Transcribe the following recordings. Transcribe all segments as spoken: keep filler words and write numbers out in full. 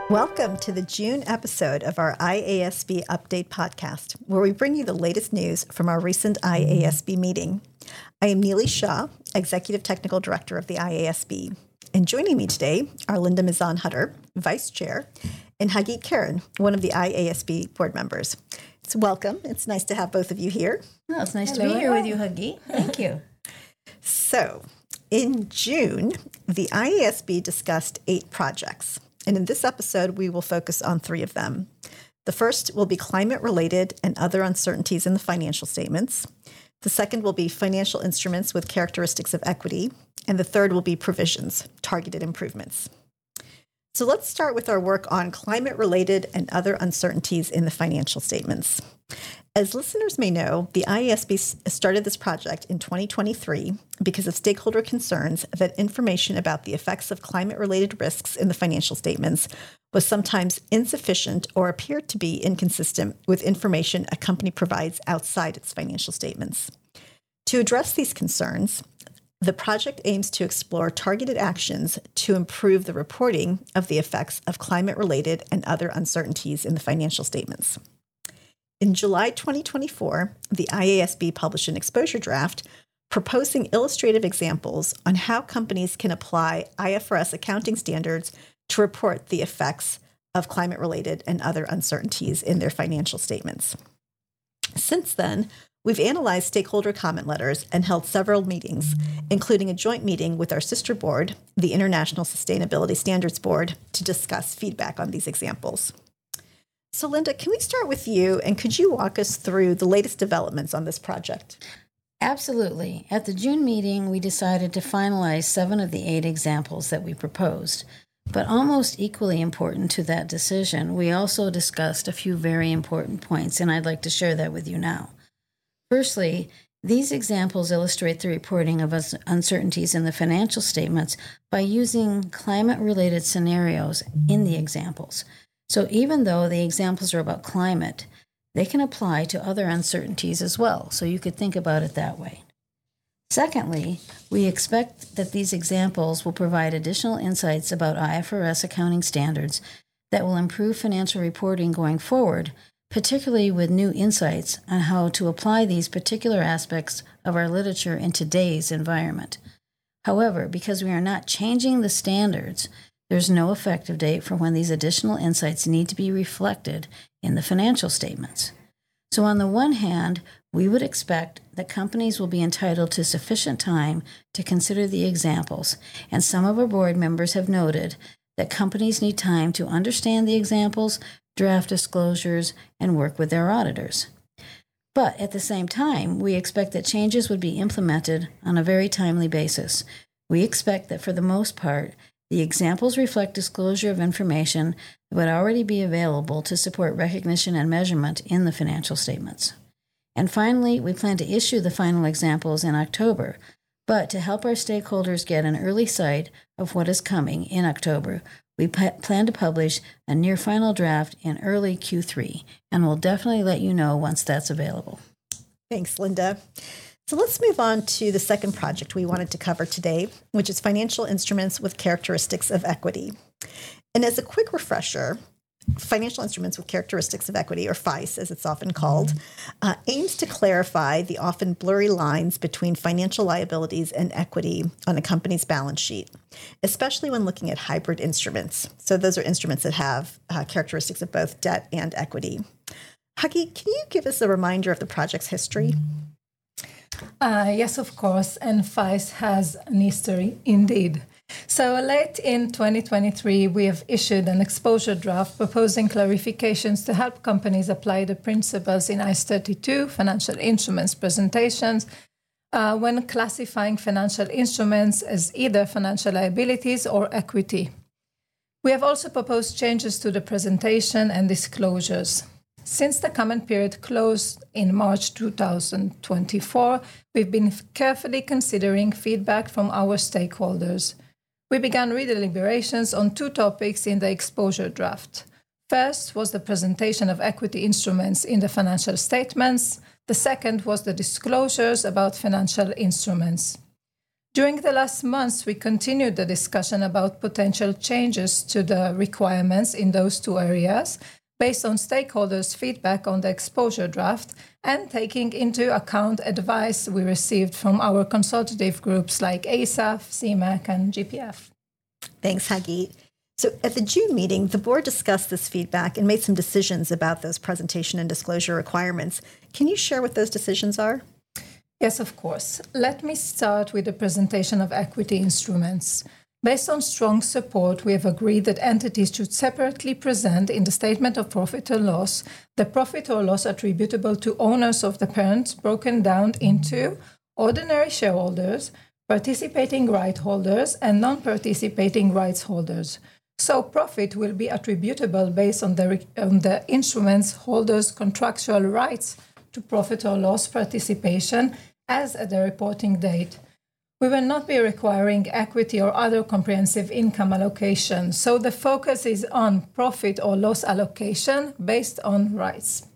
Welcome to the June episode of our I A S B Update podcast, where we bring you the latest news from our recent I A S B meeting. I am Neely Shah, Executive Technical Director of the I A S B. And joining me today are Linda Mizan-Hutter, Vice Chair, and Hagit Keren, one of the I A S B board members. So welcome. It's nice to have both of you here. Oh, it's nice Hello. to be here with you, Hagit. Thank you. So, in June, the I A S B discussed eight projects. And in this episode, we will focus on three of them. The first will be climate-related and other uncertainties in the financial statements. The second will be financial instruments with characteristics of equity. And the third will be provisions, targeted improvements. So let's start with our work on climate-related and other uncertainties in the financial statements. As listeners may know, the I A S B started this project in twenty twenty-three because of stakeholder concerns that information about the effects of climate-related risks in the financial statements was sometimes insufficient or appeared to be inconsistent with information a company provides outside its financial statements. To address these concerns, the project aims to explore targeted actions to improve the reporting of the effects of climate-related and other uncertainties in the financial statements. In July twenty twenty-four, the I A S B published an exposure draft proposing illustrative examples on how companies can apply I F R S accounting standards to report the effects of climate-related and other uncertainties in their financial statements. Since then, we've analyzed stakeholder comment letters and held several meetings, including a joint meeting with our sister board, the International Sustainability Standards Board, to discuss feedback on these examples. So, Linda, can we start with you, and could you walk us through the latest developments on this project? Absolutely. At the June meeting, we decided to finalize seven of the eight examples that we proposed. But almost equally important to that decision, we also discussed a few very important points, and I'd like to share that with you now. Firstly, these examples illustrate the reporting of uncertainties in the financial statements by using climate-related scenarios in the examples. So even though the examples are about climate, they can apply to other uncertainties as well, so you could think about it that way. Secondly, we expect that these examples will provide additional insights about I F R S accounting standards that will improve financial reporting going forward, particularly with new insights on how to apply these particular aspects of our literature in today's environment. However, because we are not changing the standards, there's no effective date for when these additional insights need to be reflected in the financial statements. So on the one hand, we would expect that companies will be entitled to sufficient time to consider the examples, and some of our board members have noted that companies need time to understand the examples, draft disclosures, and work with their auditors. But at the same time, we expect that changes would be implemented on a very timely basis. We expect that for the most part, the examples reflect disclosure of information that would already be available to support recognition and measurement in the financial statements. And finally, we plan to issue the final examples in October, but to help our stakeholders get an early sight of what is coming in October, we p- plan to publish a near final draft in early Q three, and we'll definitely let you know once that's available. Thanks, Linda. So let's move on to the second project we wanted to cover today, which is financial instruments with characteristics of equity. And as a quick refresher, financial instruments with characteristics of equity, or F I C E as it's often called, uh, aims to clarify the often blurry lines between financial liabilities and equity on a company's balance sheet, especially when looking at hybrid instruments. So those are instruments that have uh, characteristics of both debt and equity. Hagit, can you give us a reminder of the project's history? Uh, yes, of course, and F I C E has an history indeed. So late in twenty twenty-three, we have issued an exposure draft proposing clarifications to help companies apply the principles in I S thirty-two, financial instruments presentations, uh, when classifying financial instruments as either financial liabilities or equity. We have also proposed changes to the presentation and disclosures. Since the comment period closed in March two thousand twenty-four, we've been carefully considering feedback from our stakeholders. We began redeliberations on two topics in the exposure draft. First was the presentation of equity instruments in the financial statements. The second was the disclosures about financial instruments. During the last months, we continued the discussion about potential changes to the requirements in those two areas based on stakeholders' feedback on the exposure draft and taking into account advice we received from our consultative groups like A S A F, C M A C, and G P F. Thanks, Hagit. So at the June meeting, the board discussed this feedback and made some decisions about those presentation and disclosure requirements. Can you share what those decisions are? Yes, of course. Let me start with the presentation of equity instruments. Based on strong support, we have agreed that entities should separately present in the statement of profit or loss the profit or loss attributable to owners of the parent broken down into ordinary shareholders, participating right holders, and non-participating rights holders. So profit will be attributable based on the, on the instrument's holders' contractual rights to profit or loss participation as at the reporting date. We will not be requiring equity or other comprehensive income allocation, so the focus is on profit or loss allocation based on rights.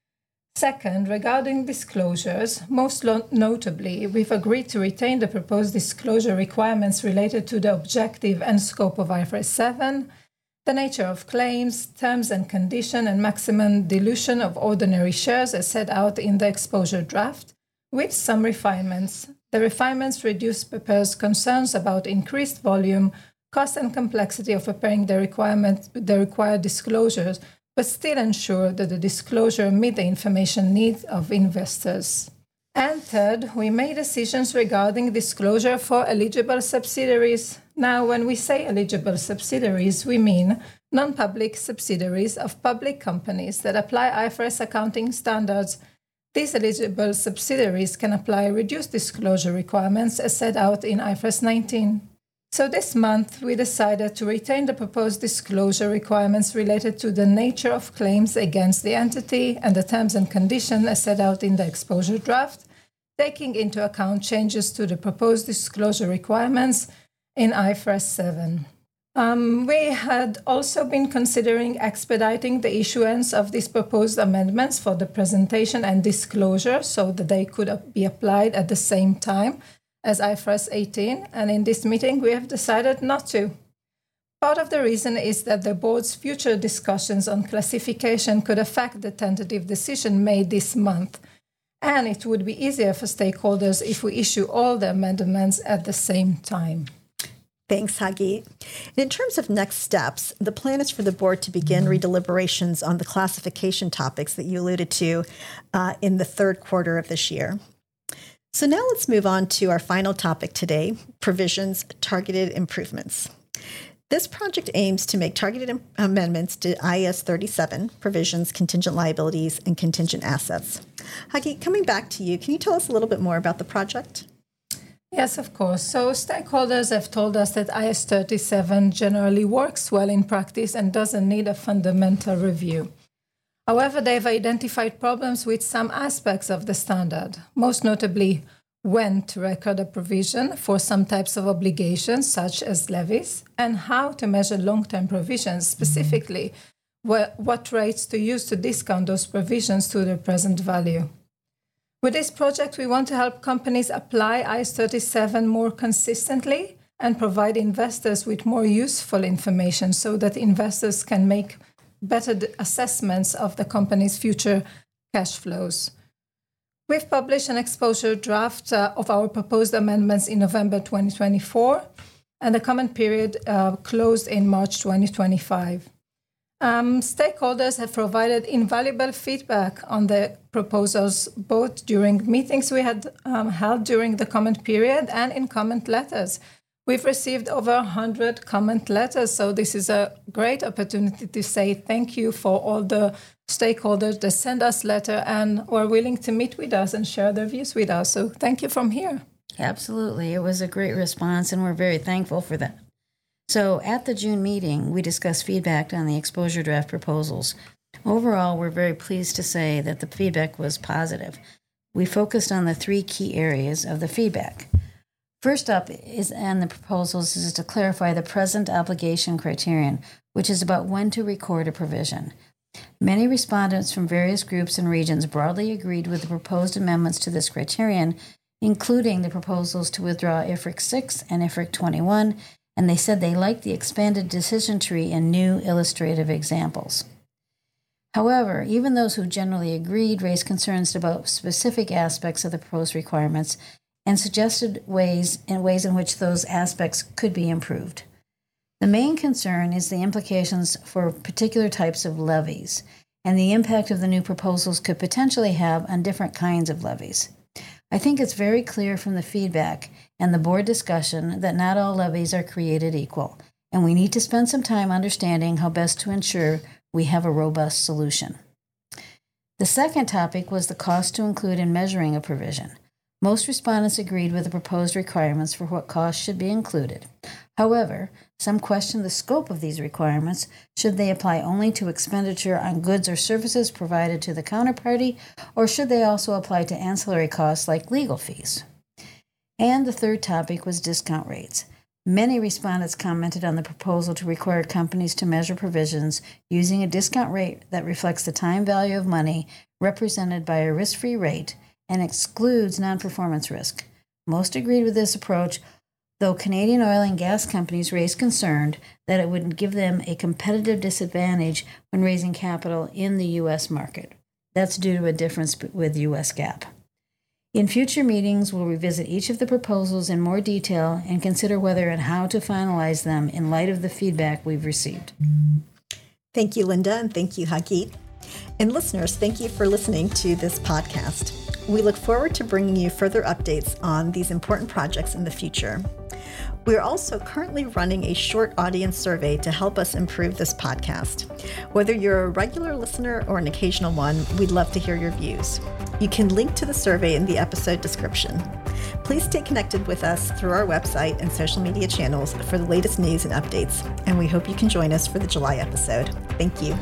Second, regarding disclosures, most lo- notably, we've agreed to retain the proposed disclosure requirements related to the objective and scope of I F R S seven, the nature of claims, terms and condition, and maximum dilution of ordinary shares as set out in the exposure draft, with some refinements. The refinements reduce preparers' concerns about increased volume, cost and complexity of preparing the, requirement, the required disclosures, but still ensure that the disclosure meet the information needs of investors. And third, we made decisions regarding disclosure for eligible subsidiaries. Now, when we say eligible subsidiaries, we mean non-public subsidiaries of public companies that apply I F R S accounting standards. These eligible subsidiaries can apply reduced disclosure requirements as set out in I F R S nineteen. So this month, we decided to retain the proposed disclosure requirements related to the nature of claims against the entity and the terms and conditions as set out in the exposure draft, taking into account changes to the proposed disclosure requirements in I F R S seven. Um, we had also been considering expediting the issuance of these proposed amendments for the presentation and disclosure so that they could be applied at the same time as I F R S eighteen, and in this meeting we have decided not to. Part of the reason is that the board's future discussions on classification could affect the tentative decision made this month, and it would be easier for stakeholders if we issue all the amendments at the same time. Thanks, Hagit. In terms of next steps, the plan is for the board to begin redeliberations on the classification topics that you alluded to uh, in the third quarter of this year. So now let's move on to our final topic today, provisions, targeted improvements. This project aims to make targeted am- amendments to I A S thirty-seven, provisions, contingent liabilities, and contingent assets. Hagit, coming back to you, can you tell us a little bit more about the project? Yes, of course. So stakeholders have told us that I A S thirty-seven generally works well in practice and doesn't need a fundamental review. However, they've identified problems with some aspects of the standard, most notably when to record a provision for some types of obligations, such as levies, and how to measure long-term provisions, specifically what rates to use to discount those provisions to their present value. With this project, we want to help companies apply I A S thirty-seven more consistently and provide investors with more useful information so that investors can make better assessments of the company's future cash flows. We've published an exposure draft uh, of our proposed amendments in November twenty twenty-four, and the comment period uh, closed in March twenty twenty-five. Um, stakeholders have provided invaluable feedback on the proposals, both during meetings we had um, held during the comment period and in comment letters. We've received over one hundred comment letters, so this is a great opportunity to say thank you for all the stakeholders that send us letters and are willing to meet with us and share their views with us. So thank you from here. Absolutely. It was a great response, and we're very thankful for that. So at the June meeting, we discussed feedback on the exposure draft proposals. Overall, we're very pleased to say that the feedback was positive. We focused on the three key areas of the feedback. First up is on the proposals is to clarify the present obligation criterion, which is about when to record a provision. Many respondents from various groups and regions broadly agreed with the proposed amendments to this criterion including the proposals to withdraw I F R I C six and I F R I C twenty-one, and they said they liked the expanded decision tree and new illustrative examples. However, even those who generally agreed raised concerns about specific aspects of the proposed requirements and suggested ways in ways in which those aspects could be improved. The main concern is the implications for particular types of levies and the impact of the new proposals could potentially have on different kinds of levies. I think it's very clear from the feedback and the board discussion that not all levies are created equal, and we need to spend some time understanding how best to ensure we have a robust solution. The second topic was the cost to include in measuring a provision. Most respondents agreed with the proposed requirements for what costs should be included. However, some questioned the scope of these requirements. Should they apply only to expenditure on goods or services provided to the counterparty, or should they also apply to ancillary costs like legal fees? And the third topic was discount rates. Many respondents commented on the proposal to require companies to measure provisions using a discount rate that reflects the time value of money represented by a risk-free rate and excludes non-performance risk. Most agreed with this approach, though Canadian oil and gas companies raised concern that it would give them a competitive disadvantage when raising capital in the U S market. That's due to a difference with U S GAAP. In future meetings, we'll revisit each of the proposals in more detail and consider whether and how to finalize them in light of the feedback we've received. Thank you, Linda, and thank you, Hagit. And listeners, thank you for listening to this podcast. We look forward to bringing you further updates on these important projects in the future. We are also currently running a short audience survey to help us improve this podcast. Whether you're a regular listener or an occasional one, we'd love to hear your views. You can link to the survey in the episode description. Please stay connected with us through our website and social media channels for the latest news and updates, and we hope you can join us for the July episode. Thank you.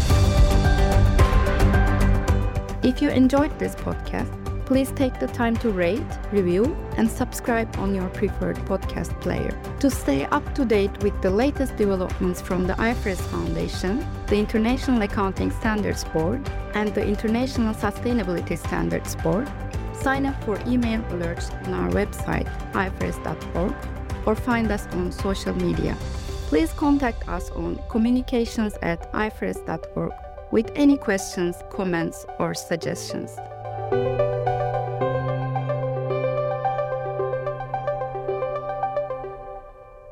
If you enjoyed this podcast, please take the time to rate, review, and subscribe on your preferred podcast player. To stay up to date with the latest developments from the I F R S Foundation, the International Accounting Standards Board, and the International Sustainability Standards Board, sign up for email alerts on our website, I F R S dot org, or find us on social media. Please contact us on communications at I F R S dot org with any questions, comments, or suggestions.